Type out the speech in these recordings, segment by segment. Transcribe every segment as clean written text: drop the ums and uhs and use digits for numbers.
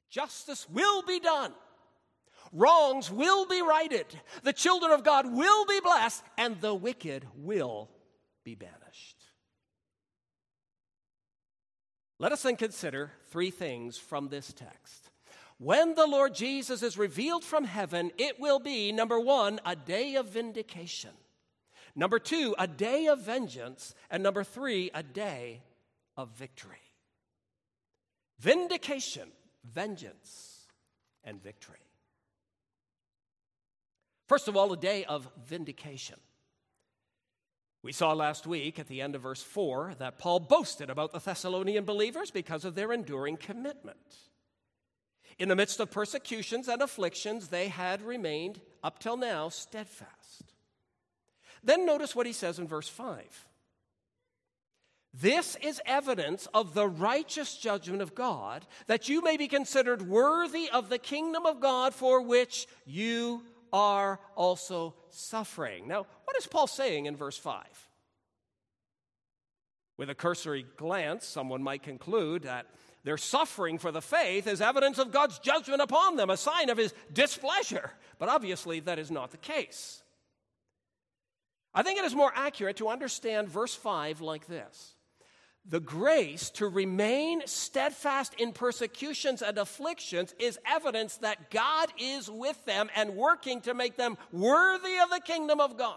Justice will be done. Wrongs will be righted. The children of God will be blessed, and the wicked will be banished. Let us then consider three things from this text. When the Lord Jesus is revealed from heaven, it will be, number one, a day of vindication. Number two, a day of vengeance. And number three, a day of victory. Vindication, vengeance, and victory. First of all, a day of vindication. We saw last week at the end of verse 4 that Paul boasted about the Thessalonian believers because of their enduring commitment. In the midst of persecutions and afflictions, they had remained, up till now, steadfast. Then notice what he says in verse 5. This is evidence of the righteous judgment of God, that you may be considered worthy of the kingdom of God for which you are also suffering. Now, what is Paul saying in verse 5? With a cursory glance, someone might conclude that their suffering for the faith is evidence of God's judgment upon them, a sign of his displeasure. But obviously, that is not the case. I think it is more accurate to understand verse 5 like this. The grace to remain steadfast in persecutions and afflictions is evidence that God is with them and working to make them worthy of the kingdom of God.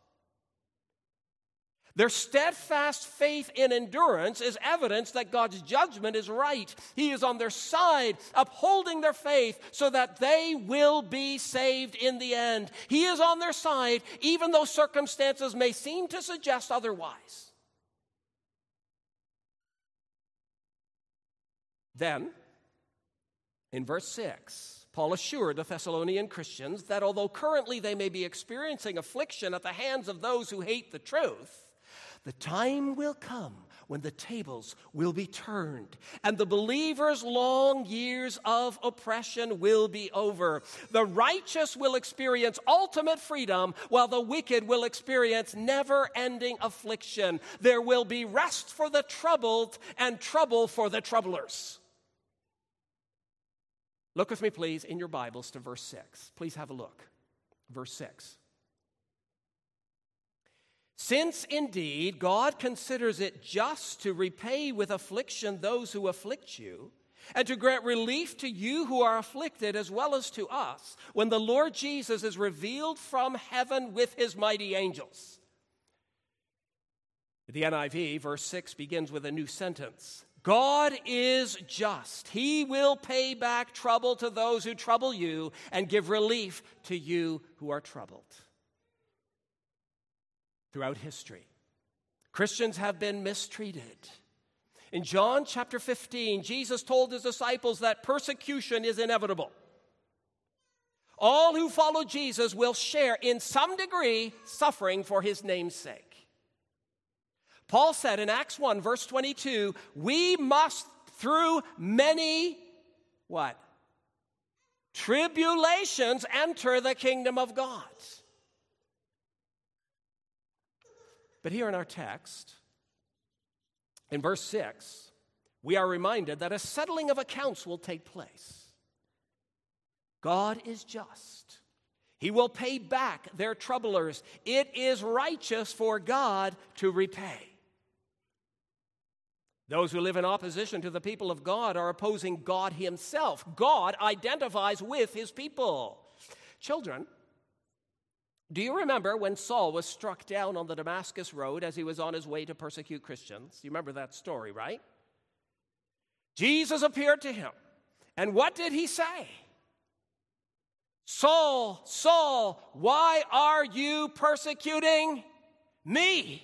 Their steadfast faith in endurance is evidence that God's judgment is right. He is on their side, upholding their faith so that they will be saved in the end. He is on their side, even though circumstances may seem to suggest otherwise. Then, in verse 6, Paul assured the Thessalonian Christians that although currently they may be experiencing affliction at the hands of those who hate the truth, the time will come when the tables will be turned and the believers' long years of oppression will be over. The righteous will experience ultimate freedom while the wicked will experience never-ending affliction. There will be rest for the troubled and trouble for the troublers. Look with me, please, in your Bibles to verse 6. Please have a look. Verse 6. Since indeed God considers it just to repay with affliction those who afflict you, and to grant relief to you who are afflicted as well as to us, when the Lord Jesus is revealed from heaven with his mighty angels. The NIV, verse 6, begins with a new sentence. God is just. He will pay back trouble to those who trouble you and give relief to you who are troubled. Throughout history, Christians have been mistreated. In John chapter 15, Jesus told his disciples that persecution is inevitable. All who follow Jesus will share in some degree suffering for his name's sake. Paul said in Acts 1, verse 22, we must through many, what? Tribulations enter the kingdom of God. But here in our text, in verse 6, we are reminded that a settling of accounts will take place. God is just. He will pay back their troublers. It is righteous for God to repay. Those who live in opposition to the people of God are opposing God himself. God identifies with his people. Children, do you remember when Saul was struck down on the Damascus road as he was on his way to persecute Christians? You remember that story, right? Jesus appeared to him. And what did he say? Saul, Saul, why are you persecuting me?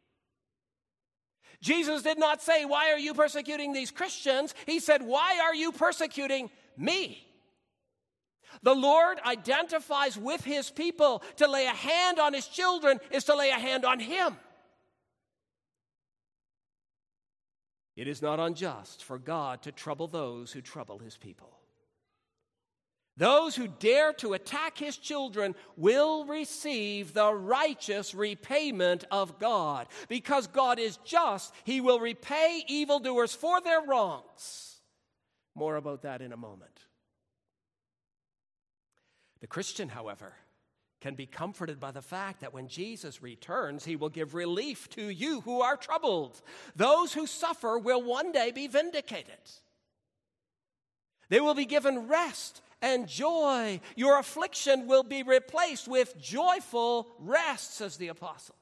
Jesus did not say, why are you persecuting these Christians? He said, why are you persecuting me? The Lord identifies with his people. To lay a hand on his children is to lay a hand on him. It is not unjust for God to trouble those who trouble his people. Those who dare to attack his children will receive the righteous repayment of God. Because God is just, he will repay evildoers for their wrongs. More about that in a moment. The Christian, however, can be comforted by the fact that when Jesus returns, he will give relief to you who are troubled. Those who suffer will one day be vindicated. They will be given rest and joy. Your affliction will be replaced with joyful rest, says the apostle.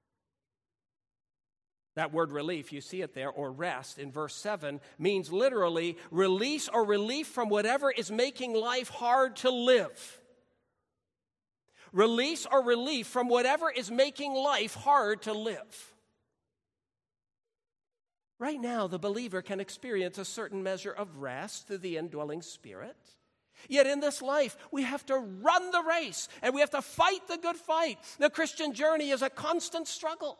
That word relief, you see it there, or rest in verse 7, means literally release or relief from whatever is making life hard to live. Release or relief from whatever is making life hard to live. Right now, the believer can experience a certain measure of rest through the indwelling Spirit. Yet in this life, we have to run the race and we have to fight the good fight. The Christian journey is a constant struggle.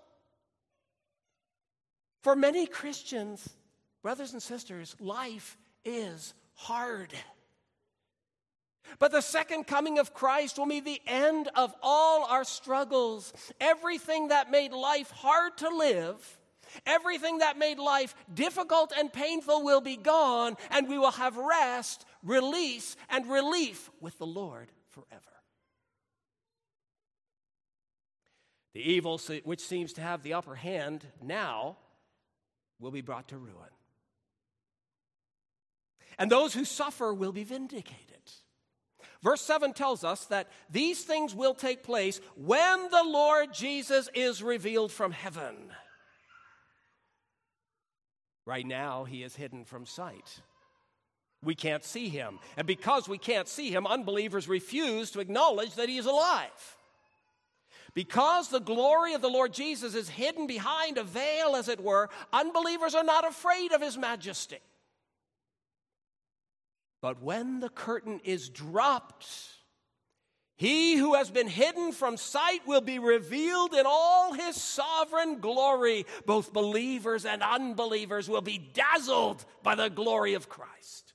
For many Christians, brothers and sisters, life is hard. But the second coming of Christ will be the end of all our struggles. Everything that made life hard to live, everything that made life difficult and painful will be gone, and we will have rest, release, and relief with the Lord forever. The evil which seems to have the upper hand now will be brought to ruin. And those who suffer will be vindicated. Verse 7 tells us that these things will take place when the Lord Jesus is revealed from heaven. Right now, he is hidden from sight. We can't see him. And because we can't see him, unbelievers refuse to acknowledge that he is alive. Because the glory of the Lord Jesus is hidden behind a veil, as it were, unbelievers are not afraid of his majesty. But when the curtain is dropped, he who has been hidden from sight will be revealed in all his sovereign glory. Both believers and unbelievers will be dazzled by the glory of Christ.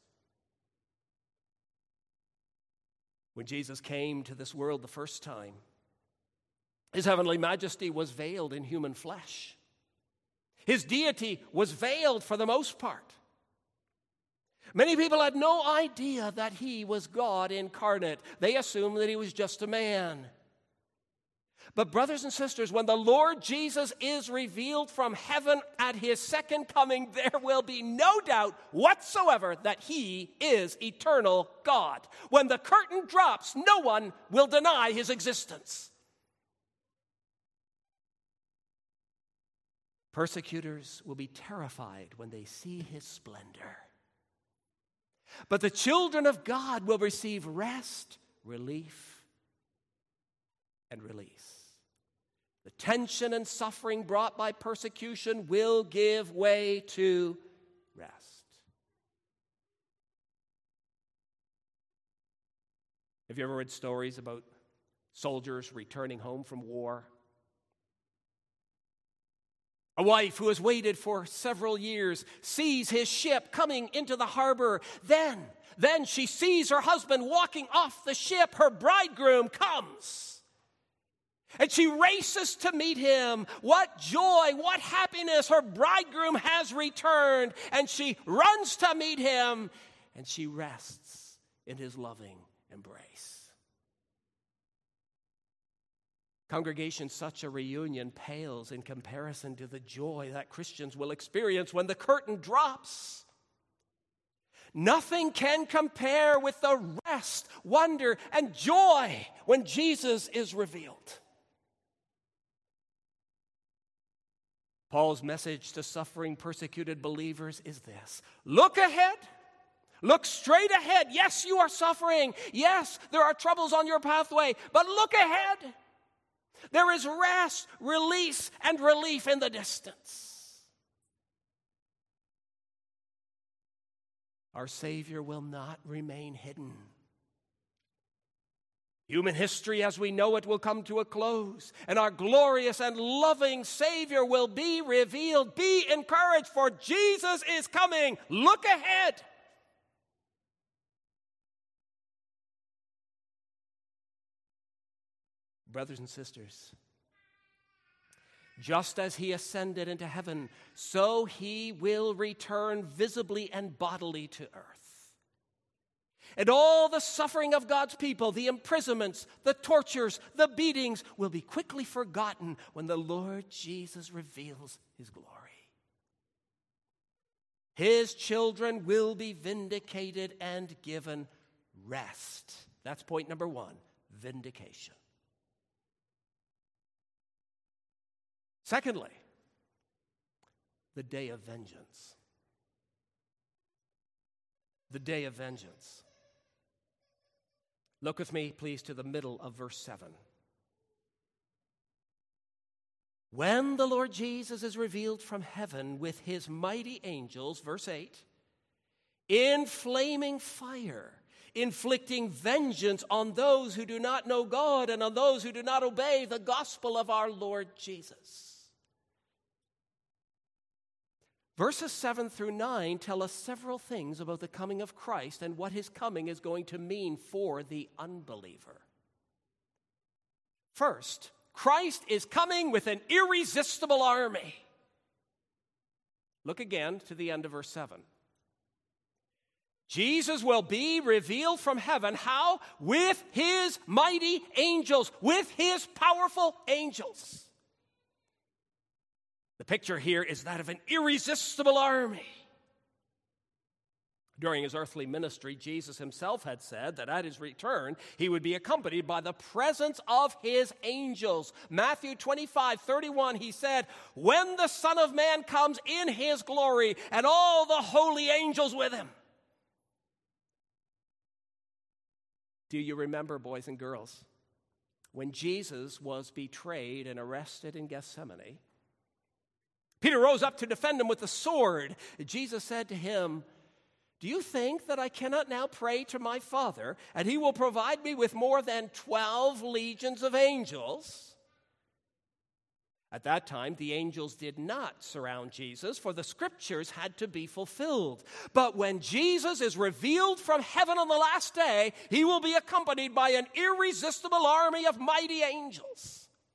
When Jesus came to this world the first time, his heavenly majesty was veiled in human flesh. His deity was veiled for the most part. Many people had no idea that he was God incarnate. They assumed that he was just a man. But brothers and sisters, when the Lord Jesus is revealed from heaven at his second coming, there will be no doubt whatsoever that he is eternal God. When the curtain drops, no one will deny his existence. Persecutors will be terrified when they see his splendor. But the children of God will receive rest, relief, and release. The tension and suffering brought by persecution will give way to rest. Have you ever read stories about soldiers returning home from war? A wife who has waited for several years sees his ship coming into the harbor. Then she sees her husband walking off the ship. Her bridegroom comes. And she races to meet him. What joy, what happiness. Her bridegroom has returned. And she runs to meet him. And she rests in his loving embrace. Congregation, such a reunion pales in comparison to the joy that Christians will experience when the curtain drops. Nothing can compare with the rest, wonder, and joy when Jesus is revealed. Paul's message to suffering, persecuted believers is this: look ahead. Look straight ahead. Yes, you are suffering. Yes, there are troubles on your pathway, but look ahead. There is rest, release, and relief in the distance. Our Savior will not remain hidden. Human history as we know it will come to a close, and our glorious and loving Savior will be revealed. Be encouraged, for Jesus is coming. Look ahead. Brothers and sisters, just as he ascended into heaven, so he will return visibly and bodily to earth. And all the suffering of God's people, the imprisonments, the tortures, the beatings, will be quickly forgotten when the Lord Jesus reveals his glory. His children will be vindicated and given rest. That's point number one, vindication. Secondly, the day of vengeance. The day of vengeance. Look with me, please, to the middle of verse 7. When the Lord Jesus is revealed from heaven with his mighty angels, verse 8, in flaming fire, inflicting vengeance on those who do not know God and on those who do not obey the gospel of our Lord Jesus. Verses 7 through 9 tell us several things about the coming of Christ and what his coming is going to mean for the unbeliever. First, Christ is coming with an irresistible army. Look again to the end of verse 7. Jesus will be revealed from heaven. How? With his mighty angels, with his powerful angels. The picture here is that of an irresistible army. During his earthly ministry, Jesus himself had said that at his return, he would be accompanied by the presence of his angels. Matthew 25:31, he said, when the Son of Man comes in his glory and all the holy angels with him. Do you remember, boys and girls, when Jesus was betrayed and arrested in Gethsemane? Peter rose up to defend him with the sword. Jesus said to him, do you think that I cannot now pray to my Father, and he will provide me with more than 12 legions of angels? At that time, the angels did not surround Jesus, for the scriptures had to be fulfilled. But when Jesus is revealed from heaven on the last day, he will be accompanied by an irresistible army of mighty angels.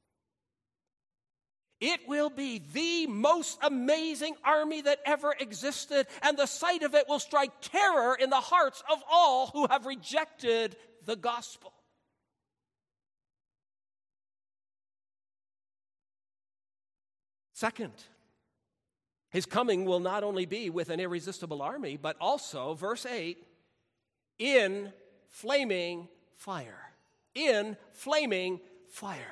It will be the most amazing army that ever existed, and the sight of it will strike terror in the hearts of all who have rejected the gospel. Second, his coming will not only be with an irresistible army, but also, verse 8, in flaming fire. In flaming fire.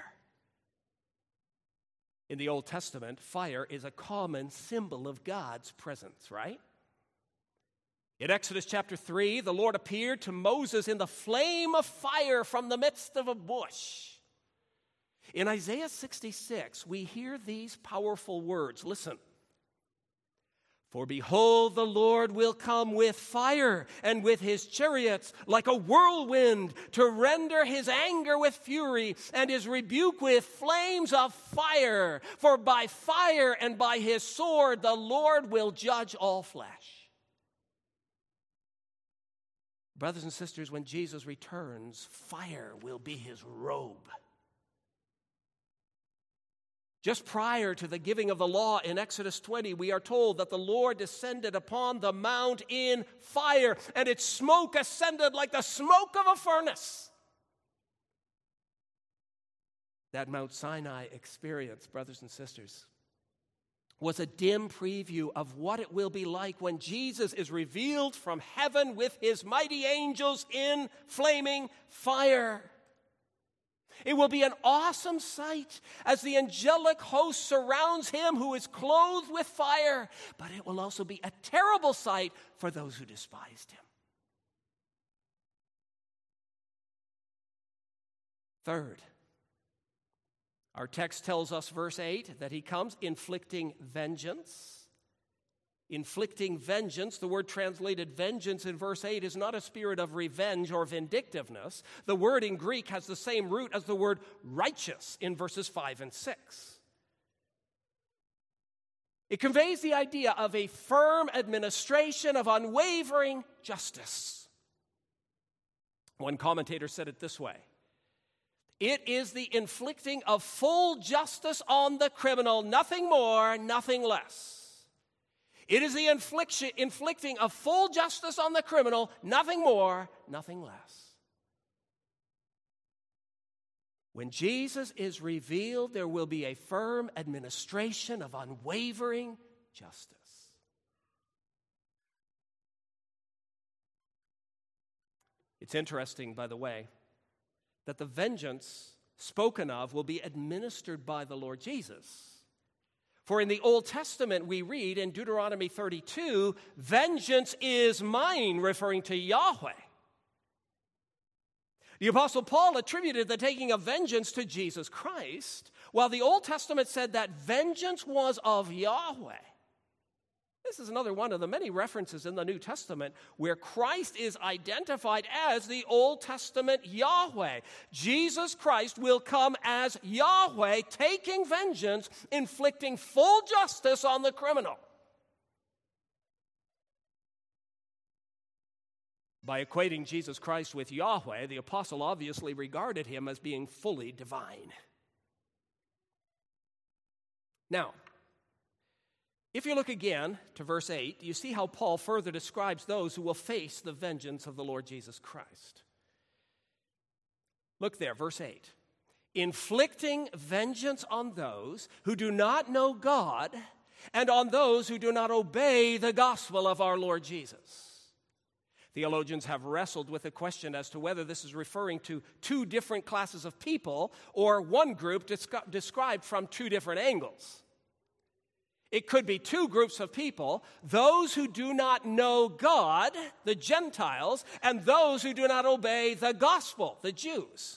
In the Old Testament, fire is a common symbol of God's presence, right? In Exodus chapter 3, the Lord appeared to Moses in the flame of fire from the midst of a bush. In Isaiah 66, we hear these powerful words. Listen. For behold, the Lord will come with fire and with his chariots like a whirlwind to render his anger with fury and his rebuke with flames of fire. For by fire and by his sword the Lord will judge all flesh. Brothers and sisters, when Jesus returns, fire will be his robe. Just prior to the giving of the law in Exodus 20, we are told that the Lord descended upon the mount in fire, and its smoke ascended like the smoke of a furnace. That Mount Sinai experience, brothers and sisters, was a dim preview of what it will be like when Jesus is revealed from heaven with his mighty angels in flaming fire. It will be an awesome sight as the angelic host surrounds him who is clothed with fire, but it will also be a terrible sight for those who despised him. Third, our text tells us, verse 8, that he comes inflicting vengeance. Inflicting vengeance, the word translated vengeance in verse 8 is not a spirit of revenge or vindictiveness. The word in Greek has the same root as the word righteous in verses 5 and 6. It conveys the idea of a firm administration of unwavering justice. One commentator said it this way: it is the inflicting of full justice on the criminal, nothing more, nothing less. It is the inflicting of full justice on the criminal, nothing more, nothing less. When Jesus is revealed, there will be a firm administration of unwavering justice. It's interesting, by the way, that the vengeance spoken of will be administered by the Lord Jesus. For in the Old Testament, we read in Deuteronomy 32, vengeance is mine, referring to Yahweh. The Apostle Paul attributed the taking of vengeance to Jesus Christ, while the Old Testament said that vengeance was of Yahweh. This is another one of the many references in the New Testament where Christ is identified as the Old Testament Yahweh. Jesus Christ will come as Yahweh, taking vengeance, inflicting full justice on the criminal. By equating Jesus Christ with Yahweh, the apostle obviously regarded him as being fully divine. Now, if you look again to verse 8, you see how Paul further describes those who will face the vengeance of the Lord Jesus Christ. Look there, verse 8. Inflicting vengeance on those who do not know God and on those who do not obey the gospel of our Lord Jesus. Theologians have wrestled with the question as to whether this is referring to two different classes of people or one group described from two different angles. It could be two groups of people, those who do not know God, the Gentiles, and those who do not obey the gospel, the Jews.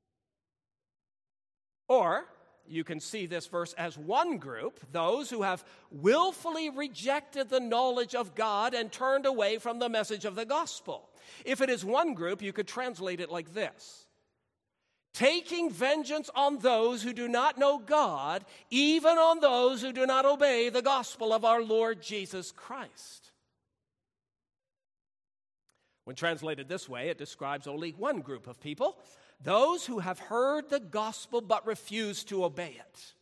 Or you can see this verse as one group, those who have willfully rejected the knowledge of God and turned away from the message of the gospel. If it is one group, you could translate it like this: taking vengeance on those who do not know God, even on those who do not obey the gospel of our Lord Jesus Christ. When translated this way, it describes only one group of people, those who have heard the gospel but refuse to obey it.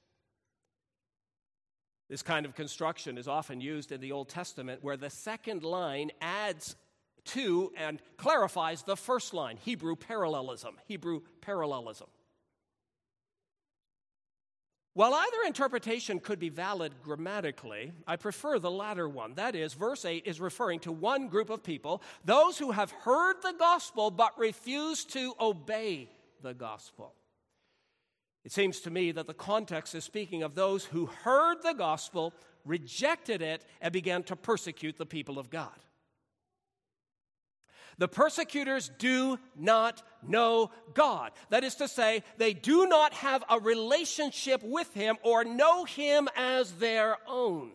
This kind of construction is often used in the Old Testament, where the second line adds to and clarifies the first line, Hebrew parallelism. While either interpretation could be valid grammatically, I prefer the latter one. That is, verse 8 is referring to one group of people, those who have heard the gospel but refuse to obey the gospel. It seems to me that the context is speaking of those who heard the gospel, rejected it, and began to persecute the people of God. The persecutors do not know God. That is to say, they do not have a relationship with him or know him as their own.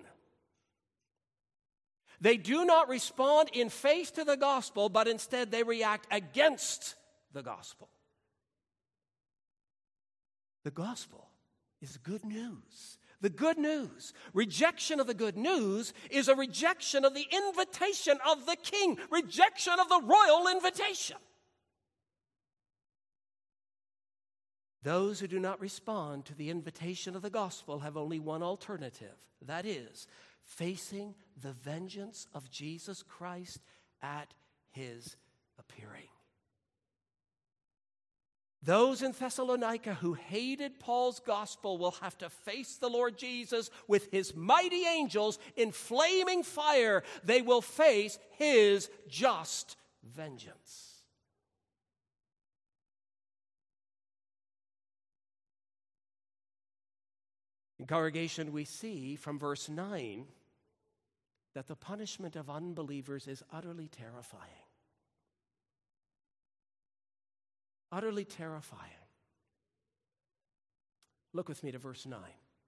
They do not respond in faith to the gospel, but instead they react against the gospel. The gospel is good news. The good news. Rejection of the good news is a rejection of the invitation of the king. Rejection of the royal invitation. Those who do not respond to the invitation of the gospel have only one alternative. That is, facing the vengeance of Jesus Christ at his appearing. Those in Thessalonica who hated Paul's gospel will have to face the Lord Jesus with his mighty angels in flaming fire. They will face his just vengeance. In congregation, we see from verse 9 that the punishment of unbelievers is utterly terrifying. Utterly terrifying. Look with me to verse 9.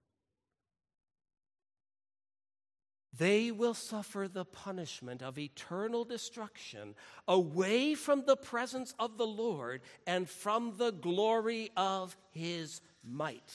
They will suffer the punishment of eternal destruction away from the presence of the Lord and from the glory of his might.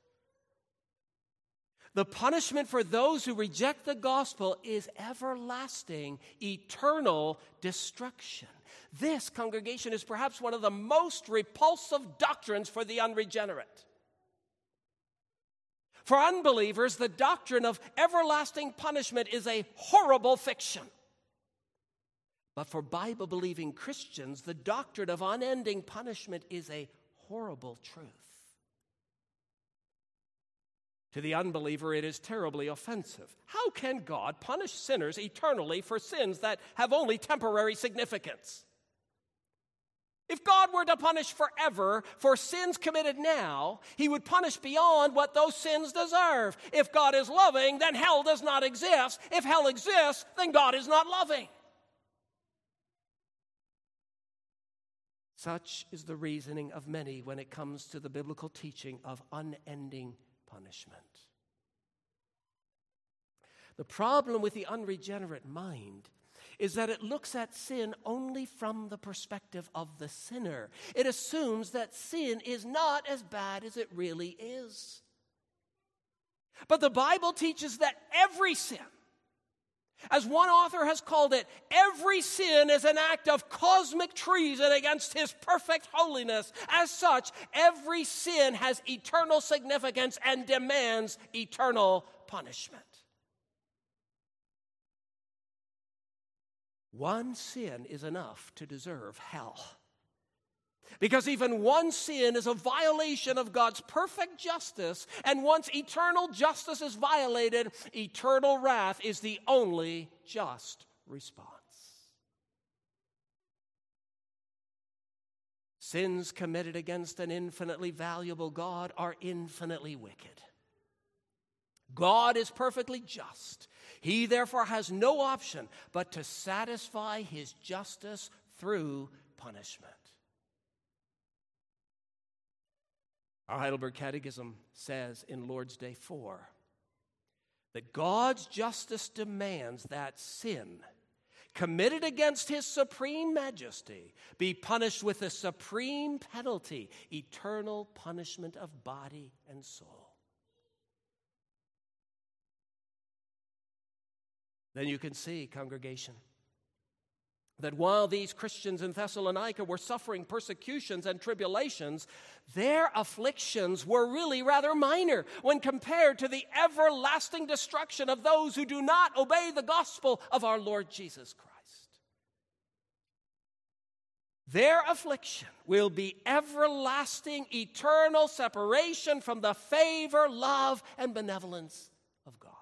The punishment for those who reject the gospel is everlasting, eternal destruction. This, congregation, is perhaps one of the most repulsive doctrines for the unregenerate. For unbelievers, the doctrine of everlasting punishment is a horrible fiction. But for Bible-believing Christians, the doctrine of unending punishment is a horrible truth. To the unbeliever, it is terribly offensive. How can God punish sinners eternally for sins that have only temporary significance? If God were to punish forever for sins committed now, he would punish beyond what those sins deserve. If God is loving, then hell does not exist. If hell exists, then God is not loving. Such is the reasoning of many when it comes to the biblical teaching of unending punishment. The problem with the unregenerate mind is that it looks at sin only from the perspective of the sinner. It assumes that sin is not as bad as it really is. But the Bible teaches that every sin, as one author has called it, every sin is an act of cosmic treason against his perfect holiness. As such, every sin has eternal significance and demands eternal punishment. One sin is enough to deserve hell. Because even one sin is a violation of God's perfect justice, and once eternal justice is violated, eternal wrath is the only just response. Sins committed against an infinitely valuable God are infinitely wicked. God is perfectly just. He therefore has no option but to satisfy his justice through punishment. Our Heidelberg Catechism says in Lord's Day 4 that God's justice demands that sin committed against his supreme majesty be punished with a supreme penalty, eternal punishment of body and soul. Then you can see, congregation, that while these Christians in Thessalonica were suffering persecutions and tribulations, their afflictions were really rather minor when compared to the everlasting destruction of those who do not obey the gospel of our Lord Jesus Christ. Their affliction will be everlasting, eternal separation from the favor, love, and benevolence of God.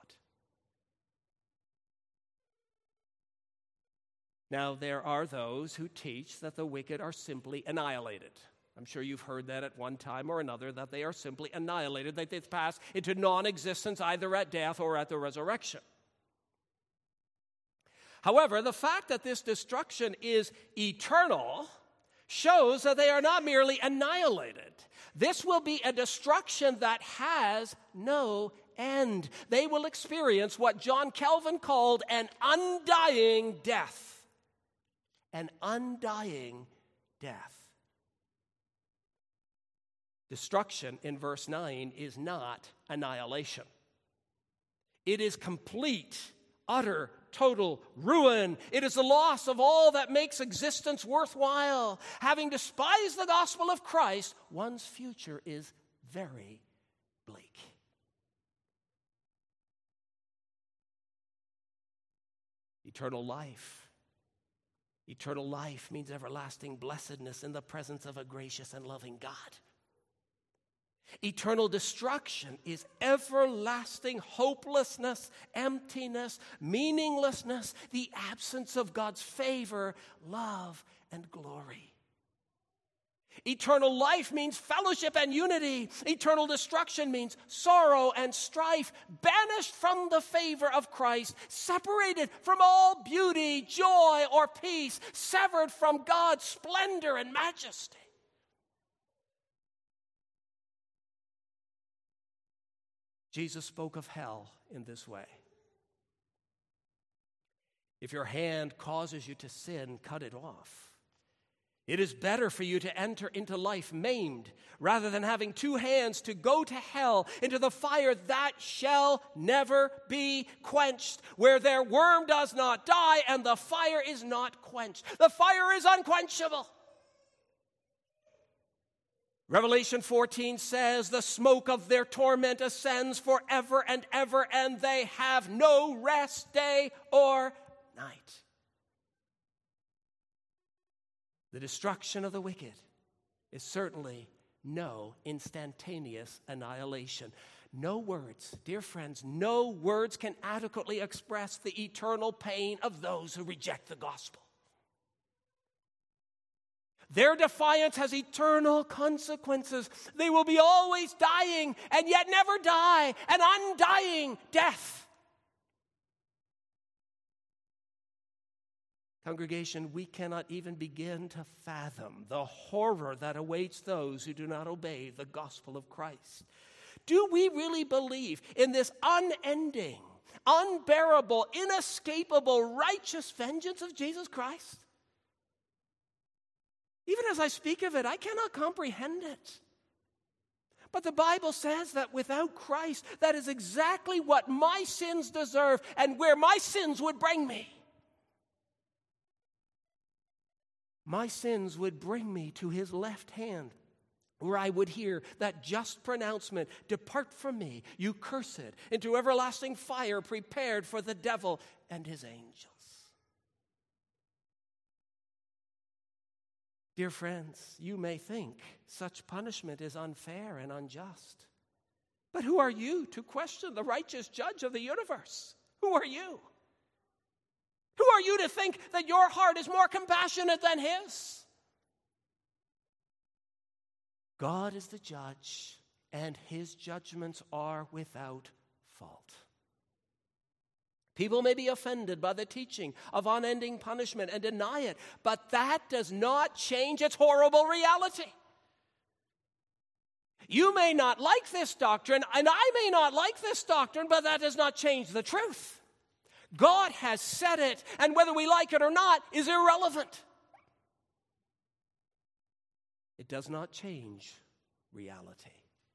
Now, there are those who teach that the wicked are simply annihilated. I'm sure you've heard that at one time or another, that they are simply annihilated, that they pass into non-existence either at death or at the resurrection. However, the fact that this destruction is eternal shows that they are not merely annihilated. This will be a destruction that has no end. They will experience what John Calvin called an undying death. An undying death. Destruction in verse 9 is not annihilation. It is complete, utter, total ruin. It is the loss of all that makes existence worthwhile. Having despised the gospel of Christ, one's future is very bleak. Eternal life. Eternal life means everlasting blessedness in the presence of a gracious and loving God. Eternal destruction is everlasting hopelessness, emptiness, meaninglessness, the absence of God's favor, love, and glory. Eternal life means fellowship and unity. Eternal destruction means sorrow and strife, banished from the favor of Christ, separated from all beauty, joy, or peace, severed from God's splendor and majesty. Jesus spoke of hell in this way. If your hand causes you to sin, cut it off. It is better for you to enter into life maimed rather than having two hands to go to hell, into the fire that shall never be quenched, where their worm does not die and the fire is not quenched. The fire is unquenchable. Revelation 14 says, the smoke of their torment ascends forever and ever, and they have no rest day or night. The destruction of the wicked is certainly no instantaneous annihilation. No words, dear friends, no words can adequately express the eternal pain of those who reject the gospel. Their defiance has eternal consequences. They will be always dying and yet never die, an undying death. Congregation, we cannot even begin to fathom the horror that awaits those who do not obey the gospel of Christ. Do we really believe in this unending, unbearable, inescapable, righteous vengeance of Jesus Christ? Even as I speak of it, I cannot comprehend it. But the Bible says that without Christ, that is exactly what my sins deserve and where my sins would bring me. My sins would bring me to his left hand, where I would hear that just pronouncement, "Depart from me, you cursed, into everlasting fire prepared for the devil and his angels." Dear friends, you may think such punishment is unfair and unjust. But who are you to question the righteous judge of the universe? Who are you? Who are you to think that your heart is more compassionate than his? God is the judge, and his judgments are without fault. People may be offended by the teaching of unending punishment and deny it, but that does not change its horrible reality. You may not like this doctrine, and I may not like this doctrine, but that does not change the truth. God has said it, and whether we like it or not is irrelevant. It does not change reality.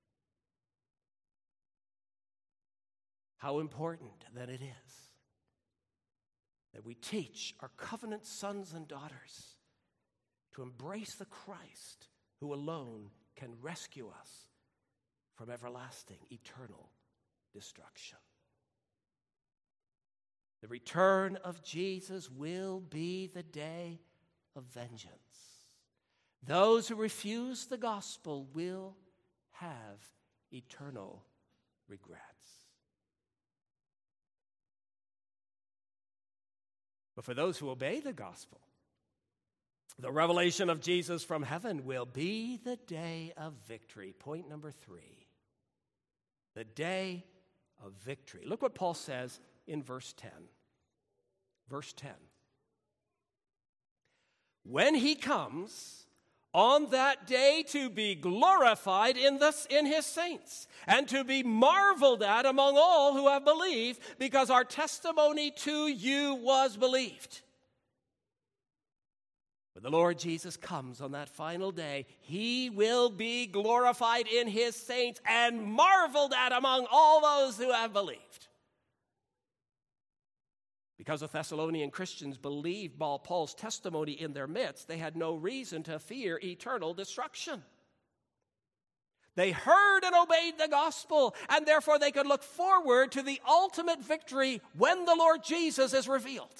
How important that it is that we teach our covenant sons and daughters to embrace the Christ who alone can rescue us from everlasting, eternal destruction. The return of Jesus will be the day of vengeance. Those who refuse the gospel will have eternal regrets. But for those who obey the gospel, the revelation of Jesus from heaven will be the day of victory. Point number 3, the day of victory. Look what Paul says in verse 10. Verse 10. When he comes on that day to be glorified in his saints, and to be marveled at among all who have believed, because our testimony to you was believed. When the Lord Jesus comes on that final day, he will be glorified in his saints and marveled at among all those who have believed. Because the Thessalonian Christians believed Paul's testimony in their midst, they had no reason to fear eternal destruction. They heard and obeyed the gospel, and therefore they could look forward to the ultimate victory when the Lord Jesus is revealed.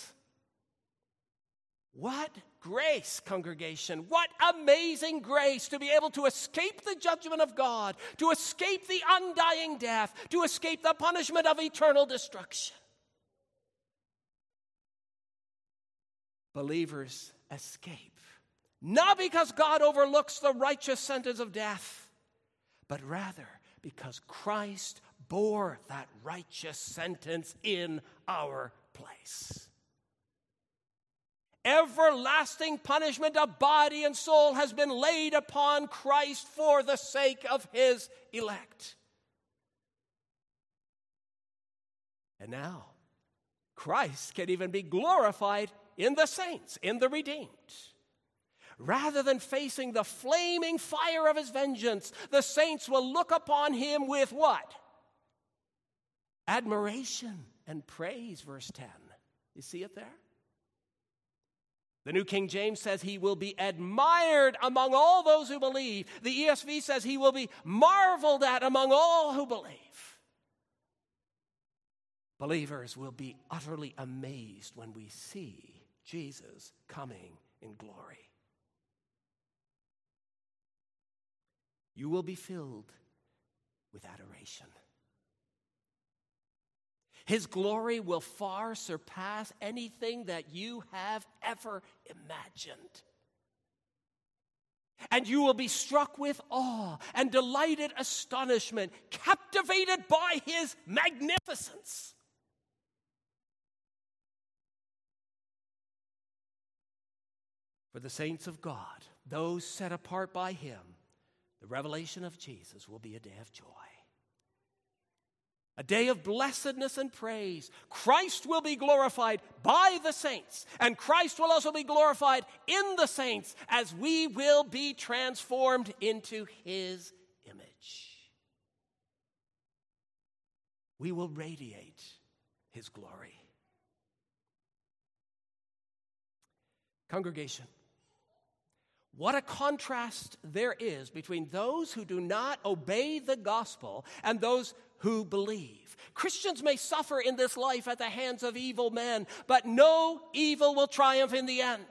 What grace, congregation. What amazing grace to be able to escape the judgment of God, to escape the undying death, to escape the punishment of eternal destruction. Believers escape, not because God overlooks the righteous sentence of death, but rather because Christ bore that righteous sentence in our place. Everlasting punishment of body and soul has been laid upon Christ for the sake of his elect. And now, Christ can even be glorified in the saints, in the redeemed. Rather than facing the flaming fire of his vengeance, the saints will look upon him with what? Admiration and praise, verse 10. You see it there? The New King James says he will be admired among all those who believe. The ESV says he will be marveled at among all who believe. Believers will be utterly amazed when we see Jesus coming in glory. You will be filled with adoration. His glory will far surpass anything that you have ever imagined. And you will be struck with awe and delighted astonishment, captivated by his magnificence. For the saints of God, those set apart by him, the revelation of Jesus will be a day of joy. A day of blessedness and praise. Christ will be glorified by the saints, and Christ will also be glorified in the saints as we will be transformed into his image. We will radiate his glory. Congregation, what a contrast there is between those who do not obey the gospel and those who believe. Christians may suffer in this life at the hands of evil men, but no evil will triumph in the end.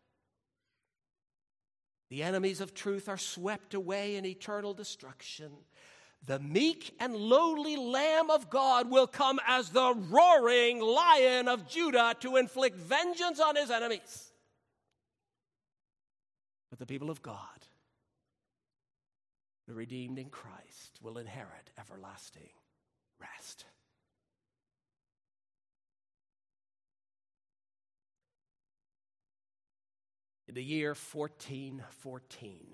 The enemies of truth are swept away in eternal destruction. The meek and lowly Lamb of God will come as the roaring Lion of Judah to inflict vengeance on his enemies. But the people of God, the redeemed in Christ, will inherit everlasting rest. In the year 1414,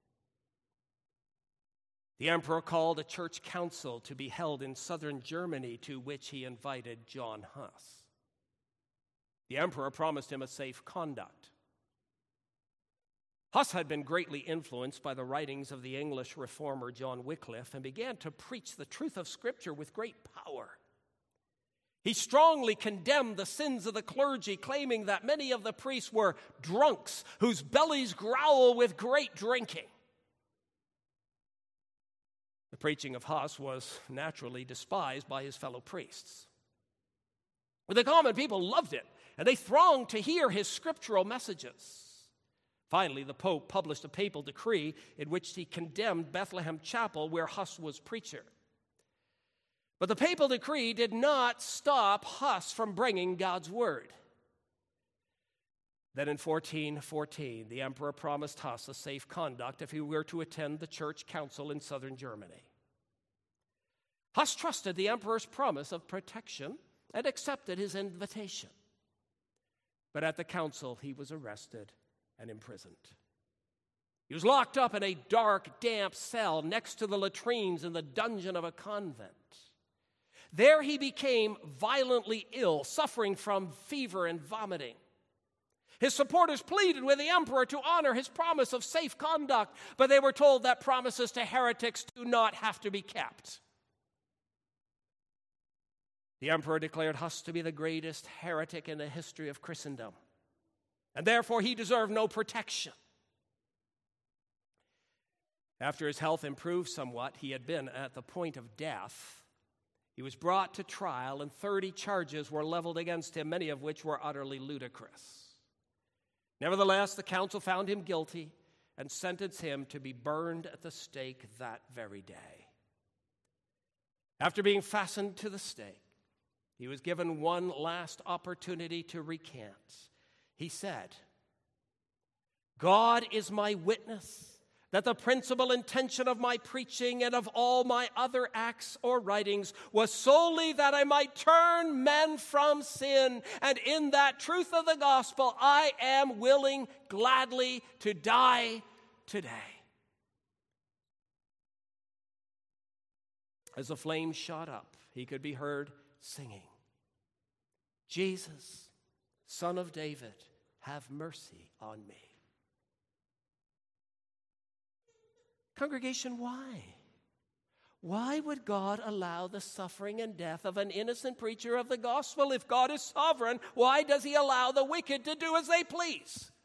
the emperor called a church council to be held in southern Germany, to which he invited John Huss. The emperor promised him a safe conduct. Huss had been greatly influenced by the writings of the English reformer John Wycliffe and began to preach the truth of Scripture with great power. He strongly condemned the sins of the clergy, claiming that many of the priests were drunks whose bellies growl with great drinking. The preaching of Huss was naturally despised by his fellow priests. But the common people loved it, and they thronged to hear his scriptural messages. Finally, the Pope published a papal decree in which he condemned Bethlehem Chapel, where Huss was preacher. But the papal decree did not stop Huss from bringing God's word. Then in 1414, the emperor promised Huss a safe conduct if he were to attend the church council in southern Germany. Huss trusted the emperor's promise of protection and accepted his invitation. But at the council, he was arrested and imprisoned. He was locked up in a dark, damp cell next to the latrines in the dungeon of a convent. There he became violently ill, suffering from fever and vomiting. His supporters pleaded with the emperor to honor his promise of safe conduct, but they were told that promises to heretics do not have to be kept. The emperor declared Huss to be the greatest heretic in the history of Christendom, and therefore he deserved no protection. After his health improved somewhat, he had been at the point of death. He was brought to trial, and 30 charges were leveled against him, many of which were utterly ludicrous. Nevertheless, the council found him guilty and sentenced him to be burned at the stake that very day. After being fastened to the stake, he was given one last opportunity to recant. He said, "God is my witness that the principal intention of my preaching and of all my other acts or writings was solely that I might turn men from sin, and in that truth of the gospel I am willing gladly to die today." As the flames shot up, he could be heard singing, "Jesus, Son of David, have mercy on me." Congregation, why? Why would God allow the suffering and death of an innocent preacher of the gospel? If God is sovereign, why does he allow the wicked to do as they please?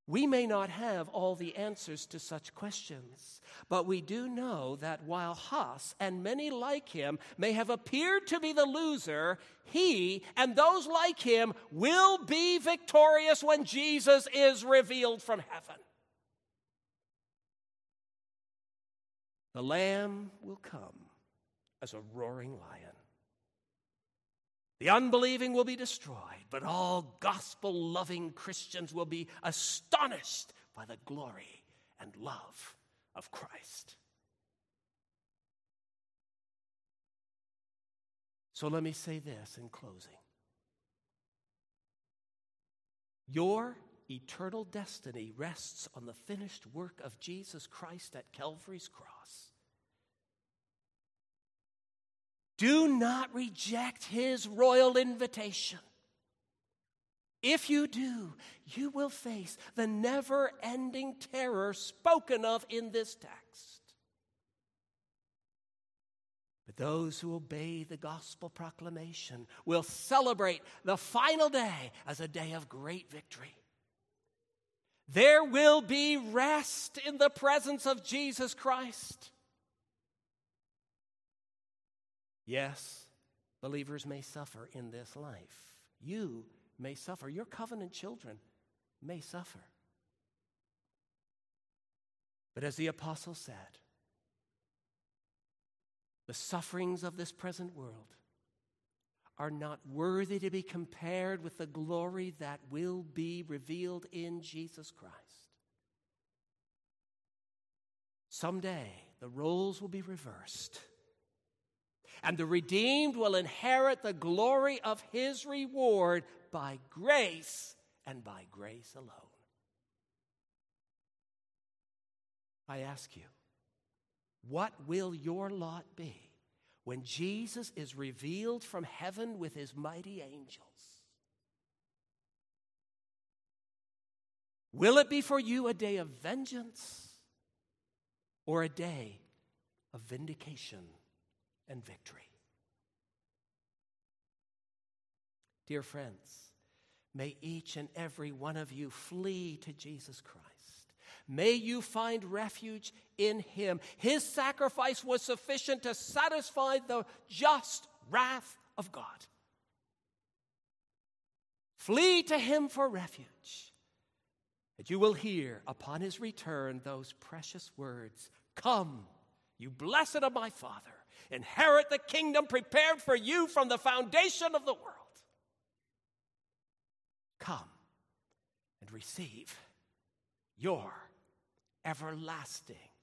We may not have all the answers to such questions, but we do know that while Huss and many like him may have appeared to be the loser, he and those like him will be victorious when Jesus is revealed from heaven. The Lamb will come as a roaring lion. The unbelieving will be destroyed, but all gospel-loving Christians will be astonished by the glory and love of Christ. So let me say this in closing. Your eternal destiny rests on the finished work of Jesus Christ at Calvary's cross. Do not reject his royal invitation. If you do, you will face the never-ending terror spoken of in this text. But those who obey the gospel proclamation will celebrate the final day as a day of great victory. There will be rest in the presence of Jesus Christ. Yes, believers may suffer in this life. You may suffer. Your covenant children may suffer. But as the apostle said, the sufferings of this present world are not worthy to be compared with the glory that will be revealed in Jesus Christ. Someday, the roles will be reversed, and the redeemed will inherit the glory of his reward by grace and by grace alone. I ask you, what will your lot be when Jesus is revealed from heaven with his mighty angels? Will it be for you a day of vengeance or a day of vindication and victory? Dear friends, may each and every one of you flee to Jesus Christ. May you find refuge in him. His sacrifice was sufficient to satisfy the just wrath of God. Flee to him for refuge, and you will hear upon his return those precious words, "Come, you blessed of my Father, inherit the kingdom prepared for you from the foundation of the world. Come and receive your everlasting